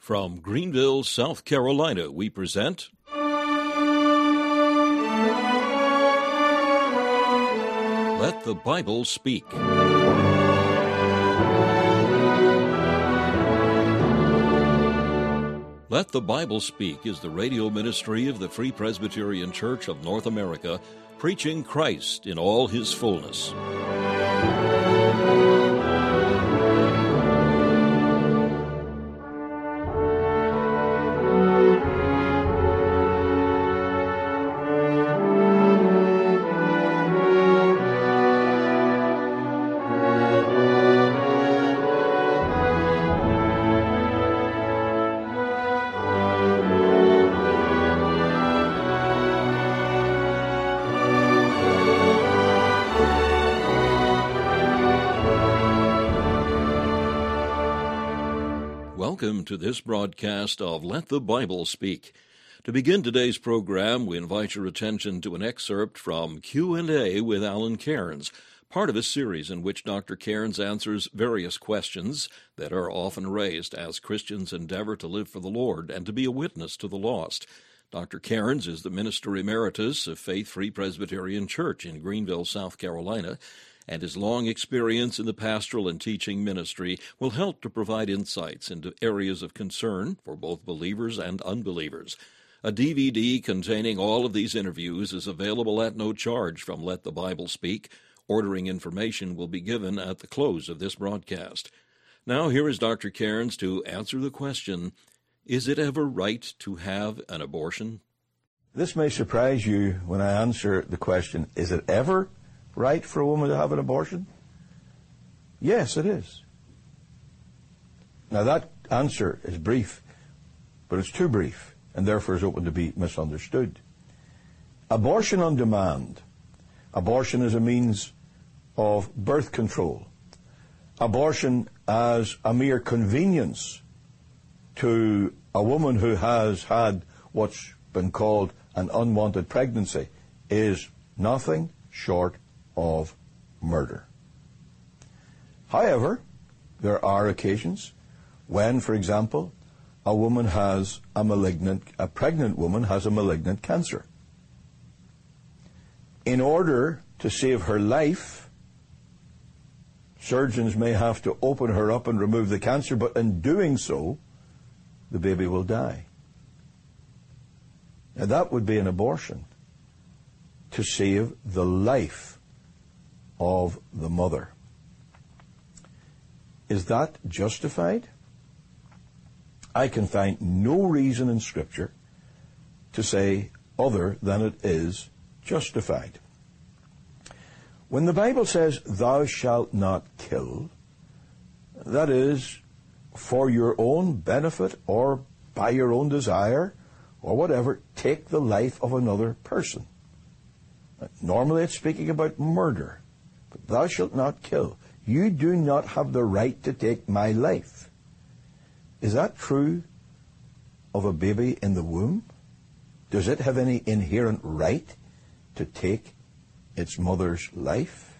From Greenville, South Carolina, we present Let the Bible Speak. Let the Bible Speak is the radio ministry of the Free Presbyterian Church of North America, preaching Christ in all His fullness. Welcome to this broadcast of Let the Bible Speak. To begin today's program, we invite your attention to an excerpt from Q&A with Alan Cairns, part of a series in which Dr. Cairns answers various questions that are often raised as Christians endeavor to live for the Lord and to be a witness to the lost. Dr. Cairns is the Minister Emeritus of Faith Free Presbyterian Church in Greenville, South Carolina, and his long experience in the pastoral and teaching ministry will help to provide insights into areas of concern for both believers and unbelievers. A DVD containing all of these interviews is available at no charge from Let the Bible Speak. Ordering information will be given at the close of this broadcast. Now here is Dr. Cairns to answer the question, is it ever right to have an abortion? This may surprise you when I answer the question, is it ever right for a woman to have an abortion? Yes, it is. Now that answer is brief, but it's too brief, and therefore is open to be misunderstood. Abortion on demand. Abortion as a means of birth control. Abortion as a mere convenience to a woman who has had what's been called an unwanted pregnancy is nothing short of murder. However, there are occasions when, for example, a pregnant woman has a malignant cancer. In order to save her life, surgeons may have to open her up and remove the cancer, but in doing so, the baby will die. Now that would be an abortion, to save the life of the mother. Is that justified? I can find no reason in Scripture to say other than it is justified. When the Bible says, thou shalt not kill, that is for your own benefit or by your own desire or whatever, take the life of another person. Normally it's speaking about murder. But thou shalt not kill. You do not have the right to take my life. Is that true of a baby in the womb? Does it have any inherent right to take its mother's life?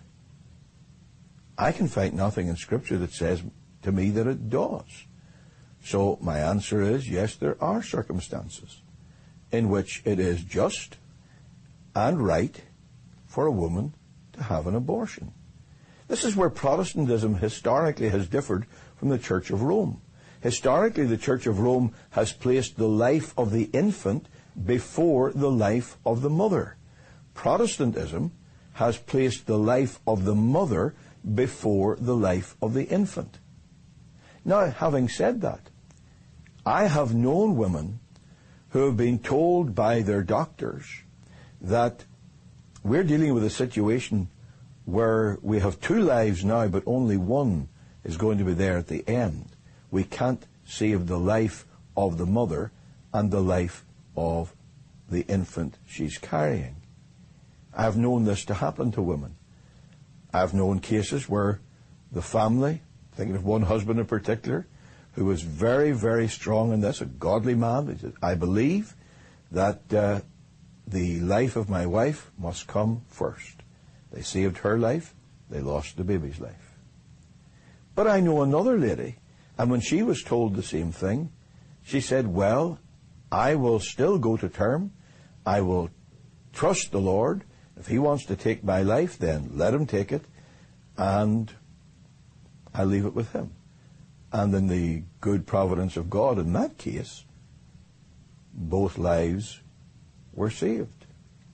I can find nothing in Scripture that says to me that it does. So my answer is, yes, there are circumstances in which it is just and right for a woman to have an abortion. This is where Protestantism historically has differed from the Church of Rome. Historically, the Church of Rome has placed the life of the infant before the life of the mother. Protestantism has placed the life of the mother before the life of the infant. Now, having said that, I have known women who have been told by their doctors that we're dealing with a situation where we have two lives now, but only one is going to be there at the end. We can't save the life of the mother and the life of the infant she's carrying. I've known this to happen to women. I've known cases where the family, thinking of one husband in particular, who was very, very strong in this, a godly man, he said, I believe that the life of my wife must come first. They saved her life, they lost the baby's life. But I know another lady, and when she was told the same thing, She said, well, I will still go to term. I will trust the Lord. If he wants to take my life, then let him take it, and I leave it with him. And in the good providence of God, in that case, both lives were saved.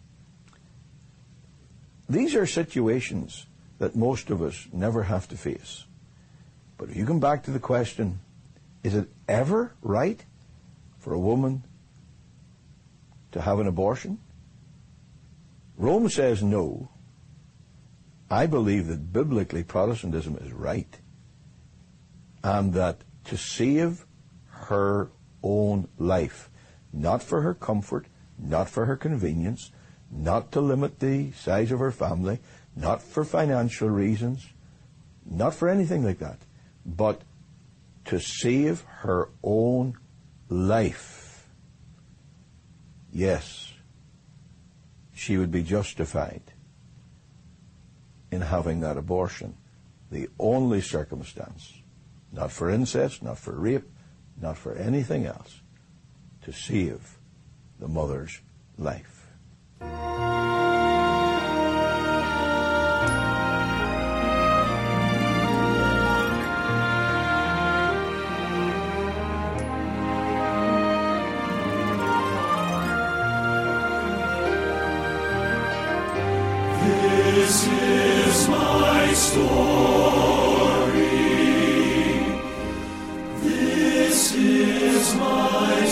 These are situations that most of us never have to face. But if you come back to the question, is it ever right for a woman to have an abortion? Rome says no. I believe that biblically Protestantism is right, and that to save her own life, not for her comfort, not for her convenience, not to limit the size of her family, not for financial reasons, not for anything like that, but to save her own life, yes, she would be justified in having that abortion. The only circumstance, not for incest, not for rape, not for anything else, to save the mother's life. This is my story. This is my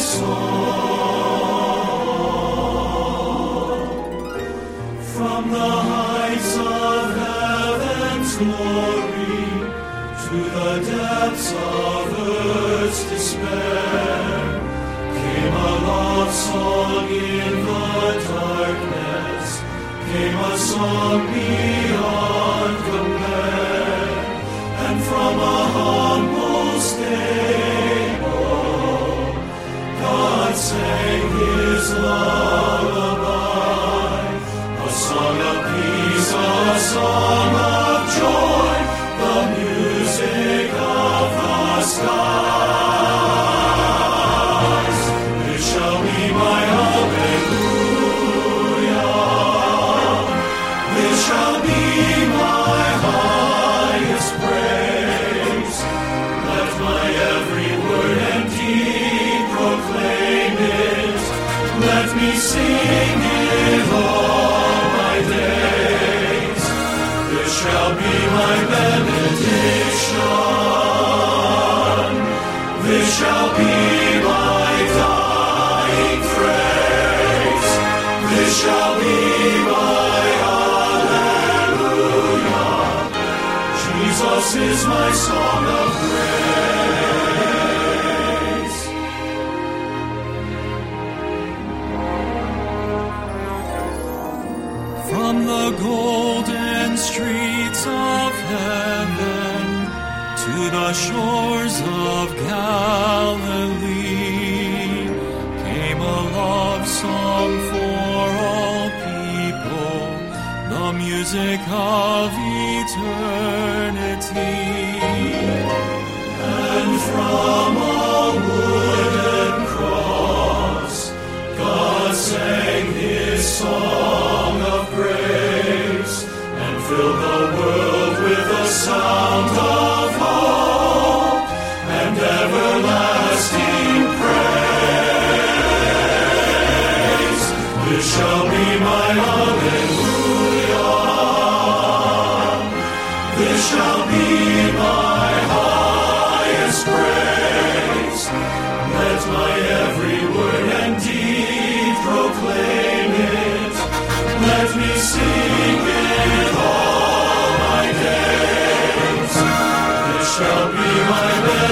song. From the heights of heaven's glory to the depths of earth's despair came a love song in the darkness. Came a song beyond compare, and from a humble stable, God sang his lullaby, a song of peace, a song of joy, the music of the skies. It shall be my shall be my highest praise. Let my every word and deed proclaim it. Let me sing it all my days. This shall be my benediction. This shall be my dying phrase. This shall be my Jesus is my song of praise. From the golden streets of heaven to the shores of Galilee came a love song for all people, the music of eternity. And from a wooden cross, God sang his song of grace, and filled the world with a sound of hope and everlasting praise. This shall be my hallelujah. This shall be my highest praise. Let my every word and deed proclaim it. Let me sing it all my days. This shall be my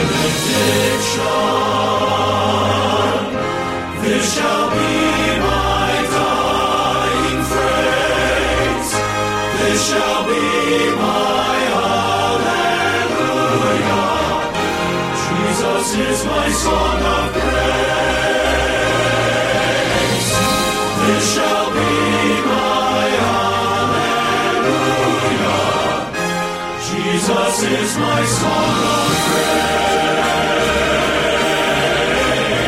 benediction. This shall be my dying phrase. This shall be my hallelujah. Jesus is my song of praise. This shall be my hallelujah. Jesus is my song of praise.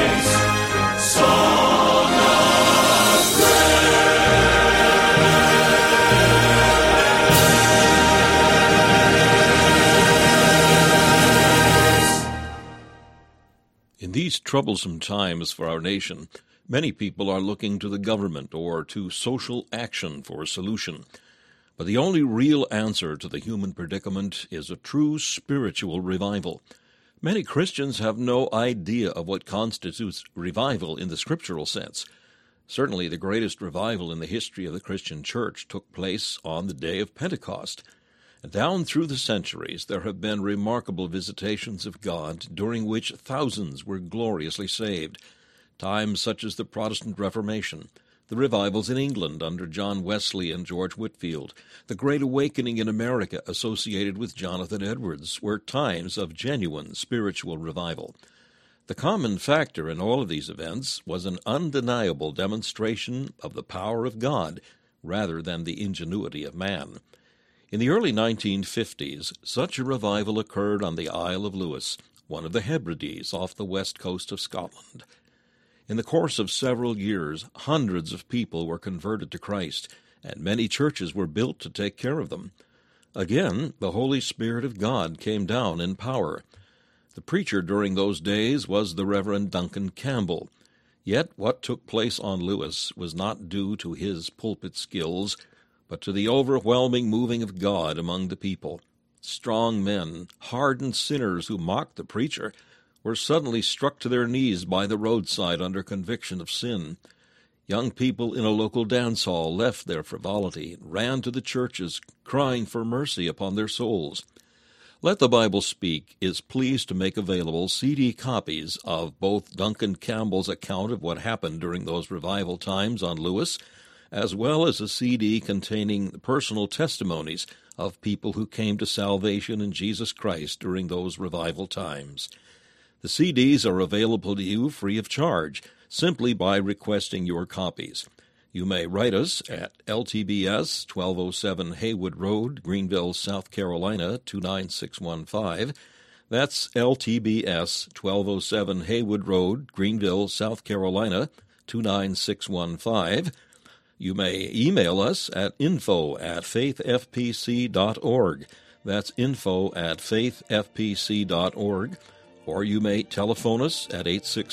In these troublesome times for our nation, many people are looking to the government or to social action for a solution. But the only real answer to the human predicament is a true spiritual revival. Many Christians have no idea of what constitutes revival in the scriptural sense. Certainly the greatest revival in the history of the Christian church took place on the day of Pentecost. And down through the centuries there have been remarkable visitations of God, during which thousands were gloriously saved. Times such as the Protestant Reformation, the revivals in England under John Wesley and George Whitefield, the Great Awakening in America associated with Jonathan Edwards, were times of genuine spiritual revival. The common factor in all of these events was an undeniable demonstration of the power of God rather than the ingenuity of man. In the early 1950s, such a revival occurred on the Isle of Lewis, one of the Hebrides off the west coast of Scotland. In the course of several years, hundreds of people were converted to Christ, and many churches were built to take care of them. Again, the Holy Spirit of God came down in power. The preacher during those days was the Reverend Duncan Campbell. Yet what took place on Lewis was not due to his pulpit skills, but to the overwhelming moving of God among the people. Strong men, hardened sinners who mocked the preacher, were suddenly struck to their knees by the roadside under conviction of sin. Young people in a local dance hall left their frivolity and ran to the churches, crying for mercy upon their souls. Let the Bible Speak is pleased to make available CD copies of both Duncan Campbell's account of what happened during those revival times on Lewis, as well as a CD containing personal testimonies of people who came to salvation in Jesus Christ during those revival times. The CDs are available to you free of charge, simply by requesting your copies. You may write us at LTBS 1207 Haywood Road, Greenville, South Carolina 29615. That's LTBS 1207 Haywood Road, Greenville, South Carolina 29615. You may email us at info@faithfpc.org. That's info@faithfpc.org. Or you may telephone us at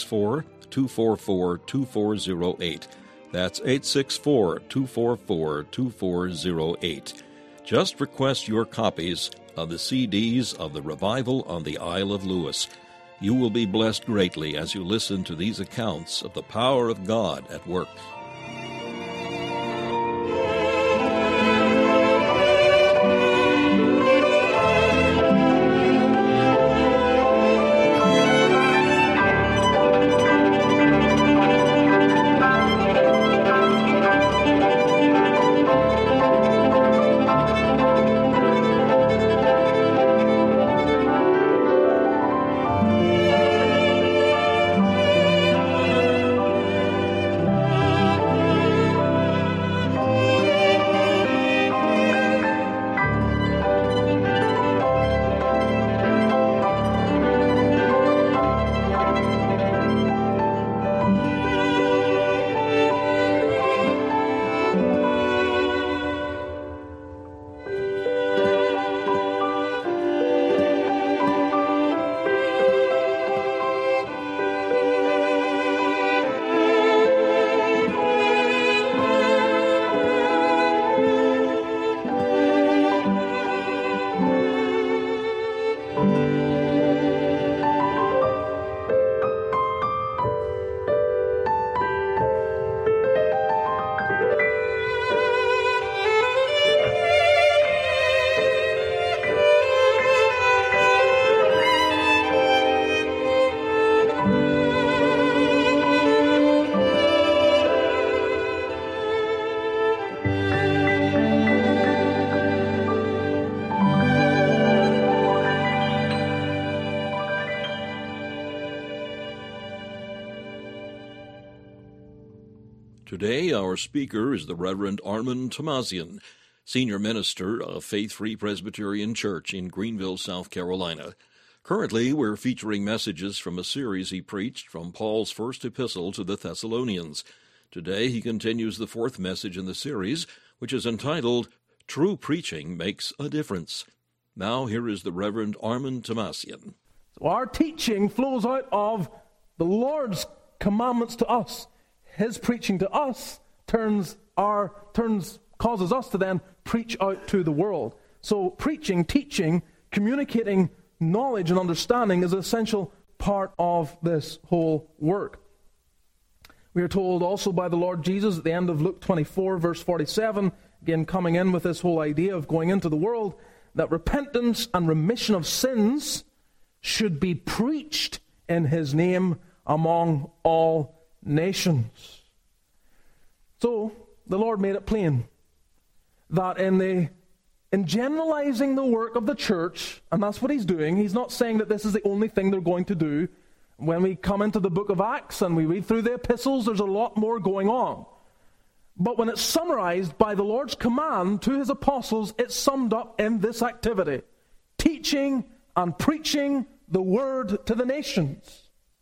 864-244-2408. That's 864-244-2408. Just request your copies of the CDs of the Revival on the Isle of Lewis. You will be blessed greatly as you listen to these accounts of the power of God at work. Today, our speaker is the Reverend Armand Tamazian, Senior Minister of Faith Free Presbyterian Church in Greenville, South Carolina. Currently, we're featuring messages from a series he preached from Paul's first epistle to the Thessalonians. Today, he continues the fourth message in the series, which is entitled, True Preaching Makes a Difference. Now, here is the Reverend Armand Tamazian. So our teaching flows out of The Lord's commandments to us, His preaching to us, causes us to then preach out to the world. So preaching, teaching, communicating knowledge and understanding is an essential part of this whole work. We are told also by the Lord Jesus at the end of Luke 24, verse 47, again coming in with this whole idea of going into the world, that repentance and remission of sins should be preached in His name among all nations. So, the Lord made it plain that in generalizing the work of the church, and that's what He's doing, He's not saying that this is the only thing they're going to do. When we come into the book of Acts and we read through the epistles, there's a lot more going on. But when it's summarized by the Lord's command to His apostles, it's summed up in this activity: teaching and preaching the word to the nations.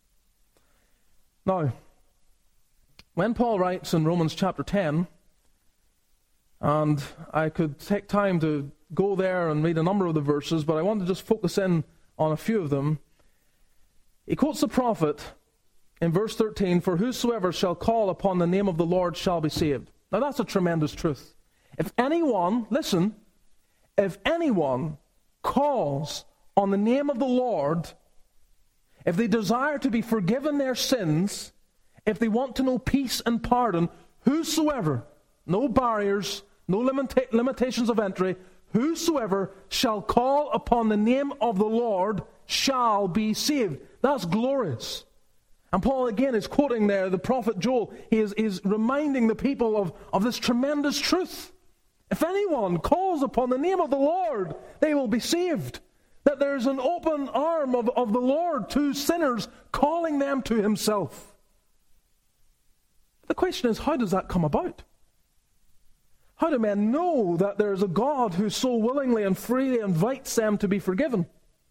Now, when Paul writes in Romans chapter 10, and I could take time to go there and read a number of the verses, but I want to just focus in on a few of them. He quotes the prophet in verse 13, "For whosoever shall call upon the name of the Lord shall be saved." Now that's a tremendous truth. If anyone, listen, if anyone calls on the name of the Lord, if they desire to be forgiven their sins, if they want to know peace and pardon, whosoever, no barriers, no limitations of entry, whosoever shall call upon the name of the Lord shall be saved. That's glorious. And Paul again is quoting there the prophet Joel. He is reminding the people of this tremendous truth. If anyone calls upon the name of the Lord, they will be saved. That there's an open arm of the Lord to sinners, calling them to Himself. The question is, how does that come about? How do men know that there is a God who so willingly and freely invites them to be forgiven?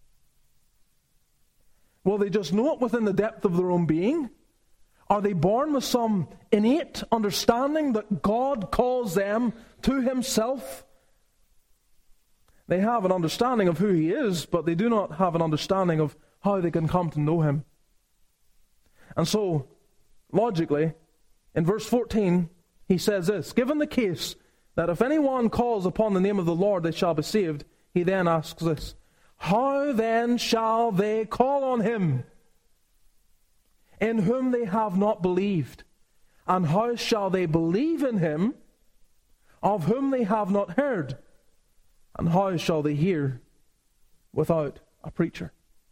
Will they just know it within the depth of their own being? Are they born with some innate understanding that God calls them to Himself? They have an understanding of who He is, but they do not have an understanding of how they can come to know Him. And so, logically, in verse 14, he says this: given the case that if anyone calls upon the name of the Lord, they shall be saved, he then asks this: how then shall they call on Him in whom they have not believed? And how shall they believe in Him of whom they have not heard? And how shall they hear without a preacher?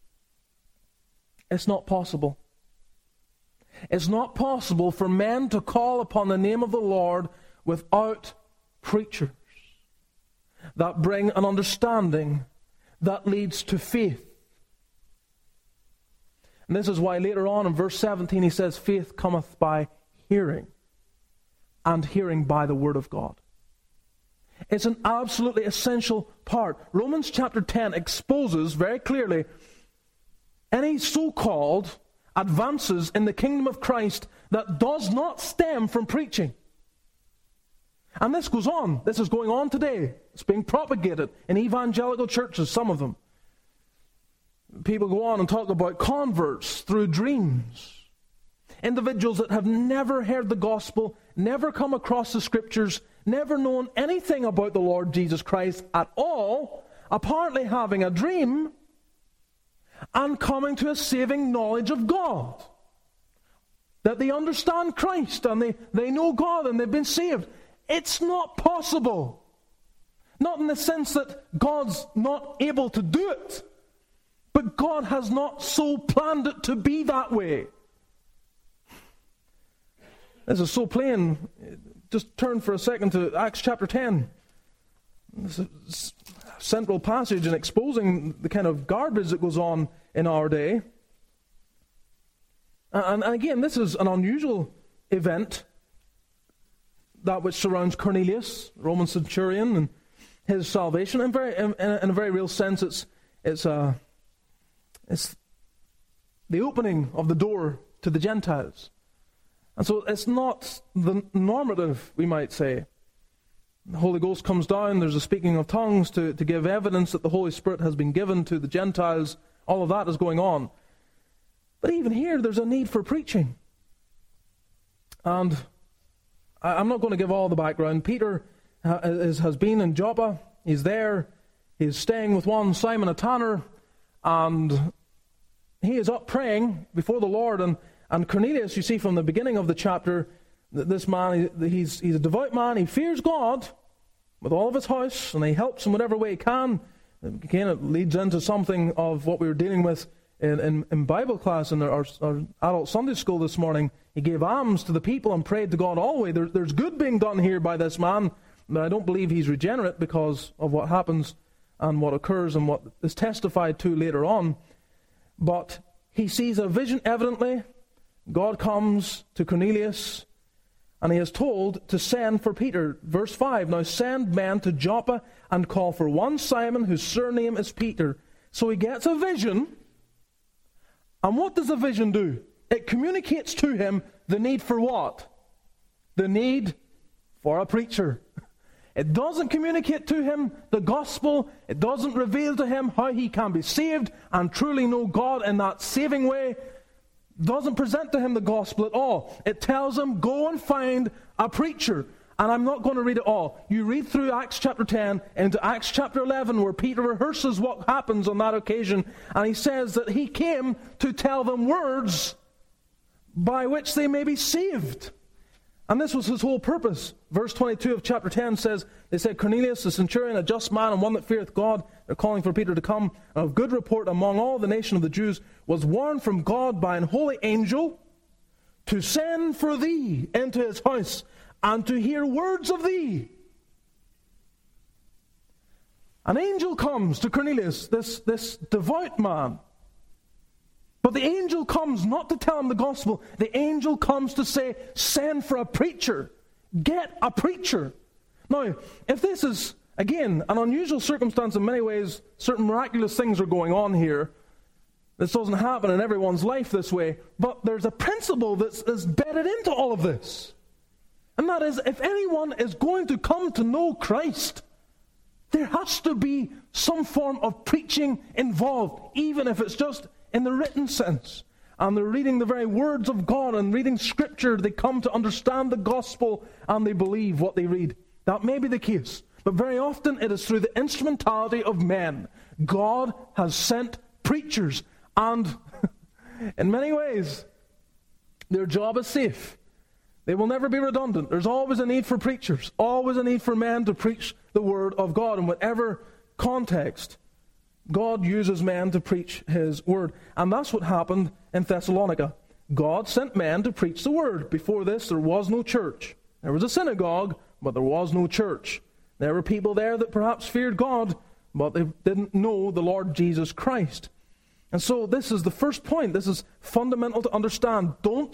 It's not possible. It's not possible for men to call upon the name of the Lord without preachers that bring an understanding that leads to faith. And this is why later on in verse 17 he says, faith cometh by hearing, and hearing by the word of God. It's an absolutely essential part. Romans chapter 10 exposes very clearly any so-called advances in the kingdom of Christ that does not stem from preaching. And this goes on. This is going on today. It's being propagated in evangelical churches, some of them. People go on and talk about converts through dreams. Individuals that have never heard the gospel, never come across the scriptures, never known anything about the Lord Jesus Christ at all, apparently having a dream and coming to a saving knowledge of God. That they understand Christ and they know God and they've been saved. It's not possible. Not in the sense that God's not able to do it, but God has not so planned it to be that way. This is so plain. Just turn for a second to Acts chapter 10. This is a central passage in exposing the kind of garbage that goes on in our day. And again, this is an unusual event, that which surrounds Cornelius, Roman centurion, and his salvation. In a very real sense, it's the opening of the door to the Gentiles. And so it's not the normative, we might say. The Holy Ghost comes down, there's a speaking of tongues to give evidence that the Holy Spirit has been given to the Gentiles. All of that is going on. But even here, there's a need for preaching. And I'm not going to give all the background. Peter has been in Joppa. He's there. He's staying with one Simon a tanner. And he is up praying before the Lord. And Cornelius, you see from the beginning of the chapter, this man, he's a devout man. He fears God with all of his house. And he helps in whatever way he can. Again, it leads into something of what we were dealing with in Bible class in our adult Sunday school this morning. He gave alms to the people and prayed to God always. There's good being done here by this man, but I don't believe he's regenerate because of what happens and what occurs and what is testified to later on. But he sees a vision evidently. God comes to Cornelius and he is told to send for Peter. Verse 5, now send men to Joppa and call for one Simon whose surname is Peter. So he gets a vision. And what does the vision do? It communicates to him the need for what? The need for a preacher. It doesn't communicate to him the gospel. It doesn't reveal to him how he can be saved and truly know God in that saving way. It doesn't present to him the gospel at all. It tells him, go and find a preacher. And I'm not going to read it all. You read through Acts chapter 10 into Acts chapter 11 where Peter rehearses what happens on that occasion. And he says that he came to tell them words by which they may be saved. And this was his whole purpose. Verse 22 of chapter 10 says, they said, Cornelius, the centurion, a just man and one that feareth God, they're calling for Peter to come, and of good report among all the nation of the Jews, was warned from God by an holy angel to send for thee into his house and to hear words of thee. An angel comes to Cornelius, this devout man. But the angel comes not to tell him the gospel. The angel comes to say, send for a preacher. Get a preacher. Now, if this is, again, an unusual circumstance in many ways, certain miraculous things are going on here. This doesn't happen in everyone's life this way. But there's a principle that's bedded into all of this. And that is, if anyone is going to come to know Christ, there has to be some form of preaching involved, even if it's just in the written sense. And they're reading the very words of God and reading Scripture. They come to understand the gospel and they believe what they read. That may be the case. But very often it is through the instrumentality of men. God has sent preachers. And in many ways, their job is safe. They will never be redundant. There's always a need for preachers. Always a need for men to preach the word of God. In whatever context, God uses men to preach his word. And that's what happened in Thessalonica. God sent men to preach the word. Before this, there was no church. There was a synagogue, but there was no church. There were people there that perhaps feared God, but they didn't know the Lord Jesus Christ. And so this is the first point. This is fundamental to understand. Don't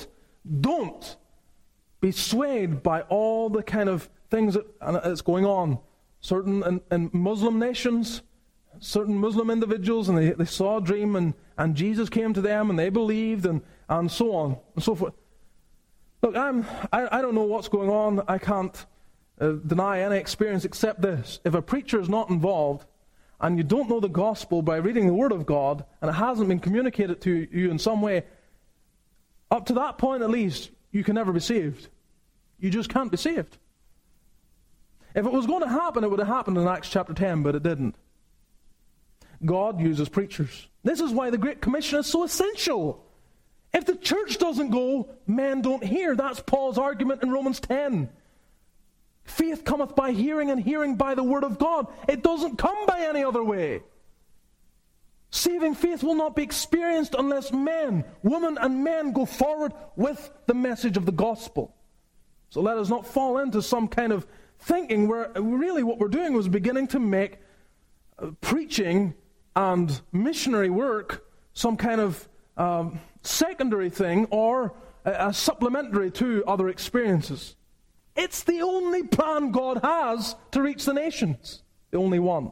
be swayed by all the kind of things that's going on. Certain in Muslim nations, certain Muslim individuals, and they saw a dream, and Jesus came to them, and they believed, and so on, and so forth. Look, I don't know what's going on. I can't deny any experience except this. If a preacher is not involved, and you don't know the gospel by reading the Word of God, and it hasn't been communicated to you in some way, up to that point at least, you can never be saved. You just can't be saved. If it was going to happen, it would have happened in Acts chapter 10, but it didn't. God uses preachers. This is why the Great Commission is so essential. If the church doesn't go, men don't hear. That's Paul's argument in Romans 10. Faith cometh by hearing, and hearing by the word of God. It doesn't come by any other way. Saving faith will not be experienced unless men, women and men go forward with the message of the gospel. So let us not fall into some kind of thinking where really what we're doing was beginning to make preaching and missionary work some kind of secondary thing or a supplementary to other experiences. It's the only plan God has to reach the nations. The only one.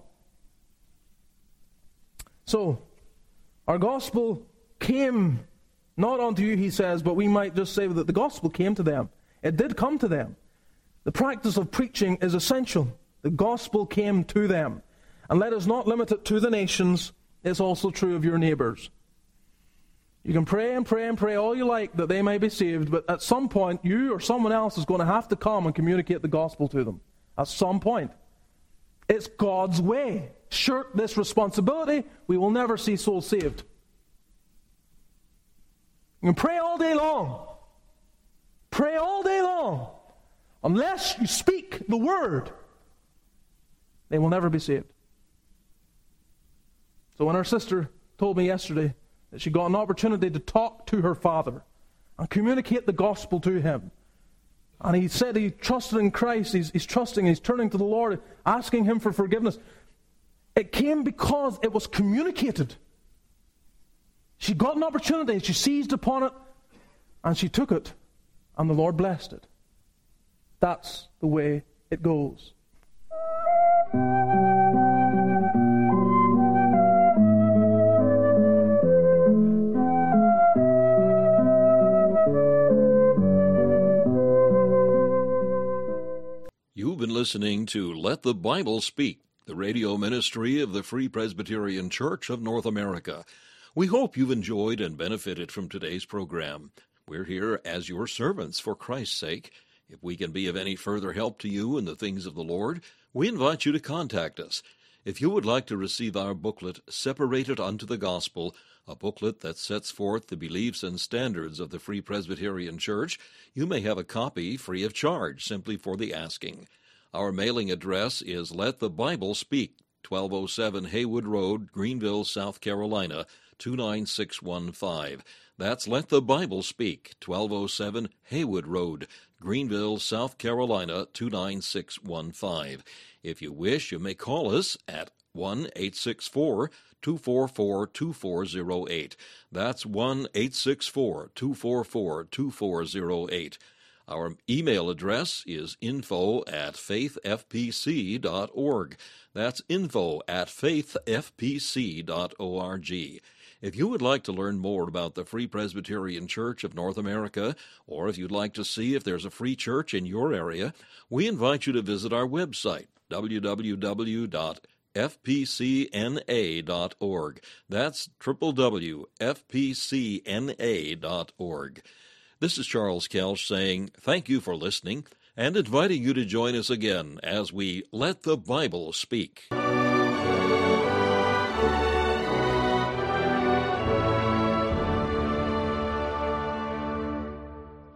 So, our gospel came not unto you, he says, but we might just say that the gospel came to them. It did come to them. The practice of preaching is essential. The gospel came to them. And let us not limit it to the nations. It's also true of your neighbors. You can pray and pray and pray all you like that they may be saved, but at some point you or someone else is going to have to come and communicate the gospel to them. At some point. It's God's way. Shirk this responsibility, we will never see souls saved. You can pray all day long. Pray all day long. Unless you speak the word, they will never be saved. So when our sister told me yesterday that she got an opportunity to talk to her father and communicate the gospel to him, and he said he trusted in Christ, he's trusting, he's turning to the Lord, asking him for forgiveness, it came because it was communicated. She got an opportunity, she seized upon it, and she took it, and the Lord blessed it. That's the way it goes. You've been listening to Let the Bible Speak, the radio ministry of the Free Presbyterian Church of North America. We hope you've enjoyed and benefited from today's program. We're here as your servants for Christ's sake. If we can be of any further help to you in the things of the Lord, we invite you to contact us. If you would like to receive our booklet, Separated Unto the Gospel, a booklet that sets forth the beliefs and standards of the Free Presbyterian Church, you may have a copy free of charge, simply for the asking. Our mailing address is Let the Bible Speak, 1207 Haywood Road, Greenville, South Carolina, 29615. That's Let the Bible Speak, 1207 Haywood Road, Greenville, South Carolina, 29615. If you wish, you may call us at 1-864-244-2408. That's 1-864-244-2408. Our email address is info@faithfpc.org. That's info@faithfpc.org. If you would like to learn more about the Free Presbyterian Church of North America, or if you'd like to see if there's a free church in your area, we invite you to visit our website, www.fpcna.org. That's www.fpcna.org. This is Charles Kelch saying thank you for listening and inviting you to join us again as we Let the Bible Speak.